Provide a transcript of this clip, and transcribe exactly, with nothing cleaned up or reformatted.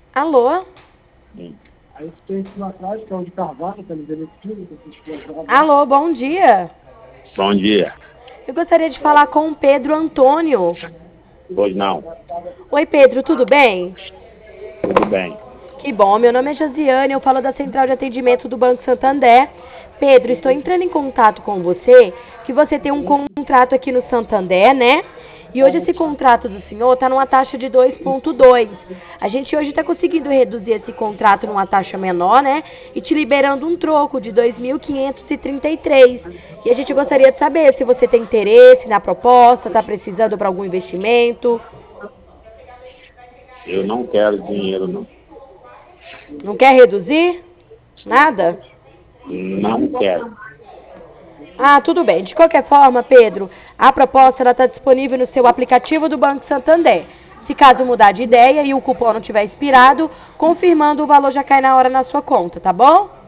Alô? Sim. Aí tem esse lá atrás, que é o de Carvalho, tá me dando aqui, Alô, bom dia. Bom dia. Eu gostaria de falar com o Pedro Antônio. Pois não. Oi, Pedro, tudo bem? Tudo bem. Que bom, meu nome é Josiane, eu falo da Central de Atendimento do Banco Santander. Pedro, estou entrando em contato com você, que você tem um contrato aqui no Santander, né? E hoje esse contrato do senhor está numa taxa de dois ponto dois. A gente hoje está conseguindo reduzir esse contrato numa taxa menor, né? E te liberando um troco de dois mil quinhentos e trinta e três. E a gente gostaria de saber se você tem interesse na proposta, está precisando para algum investimento. Eu não quero dinheiro, não. Não quer reduzir? Nada? Não quero. Ah, tudo bem. De qualquer forma, Pedro, a proposta está disponível no seu aplicativo do Banco Santander. Se caso mudar de ideia e o cupom não tiver expirado, confirmando o valor já cai na hora na sua conta, tá bom?